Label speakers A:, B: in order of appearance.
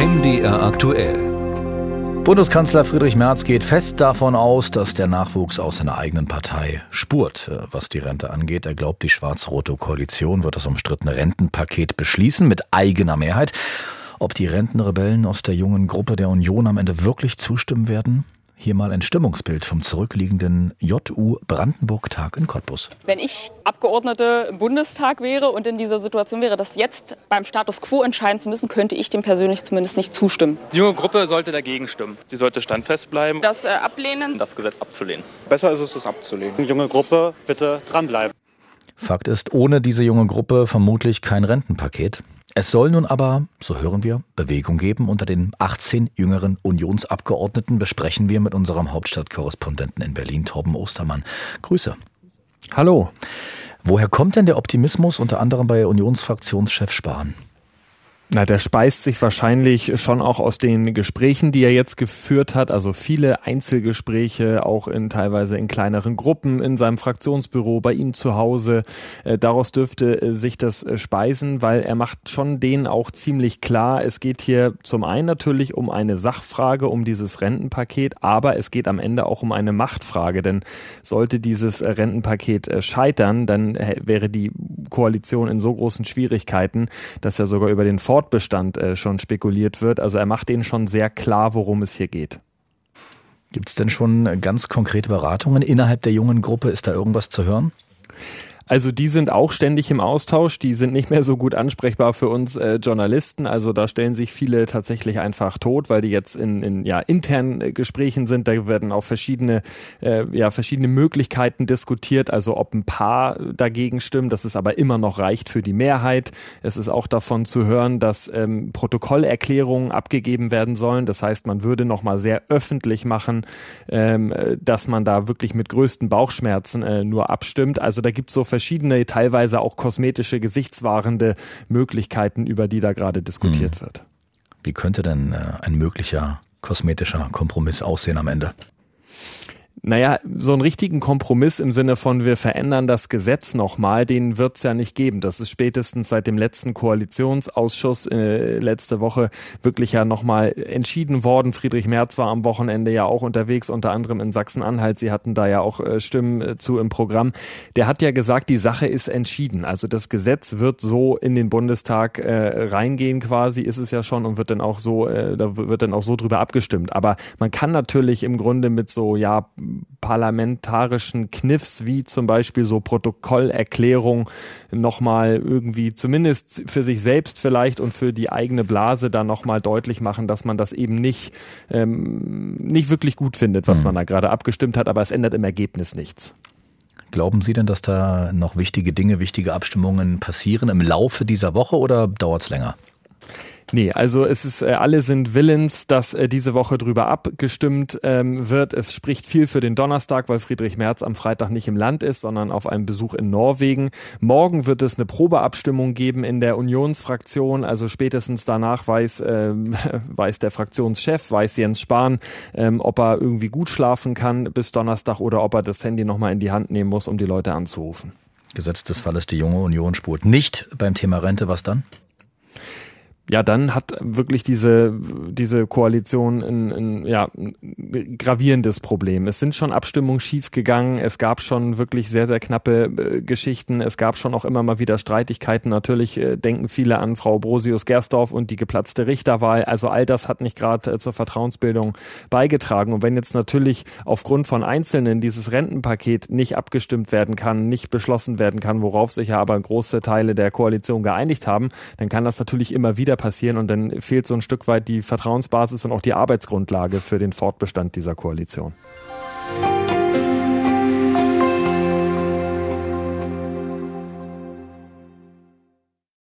A: MDR aktuell.
B: Bundeskanzler Friedrich Merz geht fest davon aus, dass der Nachwuchs aus seiner eigenen Partei spurt, was die Rente angeht. Er glaubt, die schwarz-rote Koalition wird das umstrittene Rentenpaket beschließen mit eigener Mehrheit. Ob die Rentenrebellen aus der jungen Gruppe der Union am Ende wirklich zustimmen werden? Hier mal ein Stimmungsbild vom zurückliegenden JU-Brandenburg-Tag in Cottbus.
C: Wenn ich Abgeordnete im Bundestag wäre und in dieser Situation wäre, das jetzt beim Status quo entscheiden zu müssen, könnte ich dem persönlich zumindest nicht zustimmen.
D: Die junge Gruppe sollte dagegen stimmen. Sie sollte standfest bleiben.
C: Das ablehnen.
D: Das Gesetz abzulehnen.
E: Besser ist es abzulehnen. Die junge Gruppe, bitte dranbleiben.
B: Fakt ist, ohne diese junge Gruppe vermutlich kein Rentenpaket. Es soll nun aber, so hören wir, Bewegung geben. Unter den 18 jüngeren Unionsabgeordneten besprechen wir mit unserem Hauptstadtkorrespondenten in Berlin, Torben Ostermann. Grüße.
F: Hallo.
B: Woher kommt denn der Optimismus unter anderem bei Unionsfraktionschef Spahn?
F: Na, der speist sich wahrscheinlich schon auch aus den Gesprächen, die er jetzt geführt hat. Also viele Einzelgespräche, auch teilweise in kleineren Gruppen, in seinem Fraktionsbüro, bei ihm zu Hause. Daraus dürfte sich das speisen, weil er macht schon denen auch ziemlich klar, es geht hier zum einen natürlich um eine Sachfrage, um dieses Rentenpaket, aber es geht am Ende auch um eine Machtfrage. Denn sollte dieses Rentenpaket scheitern, dann wäre die Koalition in so großen Schwierigkeiten, dass er sogar über den Fortbestand schon spekuliert wird. Also er macht denen schon sehr klar, worum es hier geht.
B: Gibt es denn schon ganz konkrete Beratungen innerhalb der jungen Gruppe? Ist da irgendwas zu hören?
F: Also die sind auch ständig im Austausch, die sind nicht mehr so gut ansprechbar für uns Journalisten, also da stellen sich viele tatsächlich einfach tot, weil die jetzt in internen Gesprächen sind, da werden auch verschiedene Möglichkeiten diskutiert, also ob ein paar dagegen stimmen, dass es aber immer noch reicht für die Mehrheit. Es ist auch davon zu hören, dass Protokollerklärungen abgegeben werden sollen, das heißt, man würde nochmal sehr öffentlich machen, dass man da wirklich mit größten Bauchschmerzen nur abstimmt, also da gibt es so verschiedene, teilweise auch kosmetische, gesichtswahrende Möglichkeiten, über die da gerade diskutiert wird.
B: Wie könnte denn ein möglicher kosmetischer Kompromiss aussehen am Ende?
F: Naja, so einen richtigen Kompromiss im Sinne von wir verändern das Gesetz nochmal, den wird es ja nicht geben. Das ist spätestens seit dem letzten Koalitionsausschuss letzte Woche wirklich ja nochmal entschieden worden. Friedrich Merz war am Wochenende ja auch unterwegs, unter anderem in Sachsen-Anhalt. Sie hatten da ja auch Stimmen zu im Programm. Der hat ja gesagt, die Sache ist entschieden. Also das Gesetz wird so in den Bundestag reingehen quasi, ist es ja schon und wird dann auch so, da wird dann auch so drüber abgestimmt. Aber man kann natürlich im Grunde mit so, parlamentarischen Kniffs, wie zum Beispiel so Protokollerklärung nochmal irgendwie zumindest für sich selbst vielleicht und für die eigene Blase dann nochmal deutlich machen, dass man das eben nicht wirklich gut findet, was man da gerade abgestimmt hat, aber es ändert im Ergebnis nichts.
B: Glauben Sie denn, dass da noch wichtige Dinge, wichtige Abstimmungen passieren im Laufe dieser Woche oder dauert es länger?
F: Nee, also es ist, alle sind willens, dass diese Woche drüber abgestimmt wird. Es spricht viel für den Donnerstag, weil Friedrich Merz am Freitag nicht im Land ist, sondern auf einem Besuch in Norwegen. Morgen wird es eine Probeabstimmung geben in der Unionsfraktion. Also spätestens danach weiß der Fraktionschef, weiß Jens Spahn, ob er irgendwie gut schlafen kann bis Donnerstag oder ob er das Handy nochmal in die Hand nehmen muss, um die Leute anzurufen.
B: Gesetz des Falles, die junge Union spurt nicht beim Thema Rente. Was dann?
F: Ja, dann hat wirklich diese Koalition ein gravierendes Problem. Es sind schon Abstimmungen schiefgegangen. Es gab schon wirklich sehr, sehr knappe Geschichten. Es gab schon auch immer mal wieder Streitigkeiten. Natürlich denken viele an Frau Brosius-Gersdorf und die geplatzte Richterwahl. Also all das hat nicht gerade zur Vertrauensbildung beigetragen. Und wenn jetzt natürlich aufgrund von Einzelnen dieses Rentenpaket nicht abgestimmt werden kann, nicht beschlossen werden kann, worauf sich ja aber große Teile der Koalition geeinigt haben, dann kann das natürlich immer wieder passieren und dann fehlt so ein Stück weit die Vertrauensbasis und auch die Arbeitsgrundlage für den Fortbestand dieser Koalition.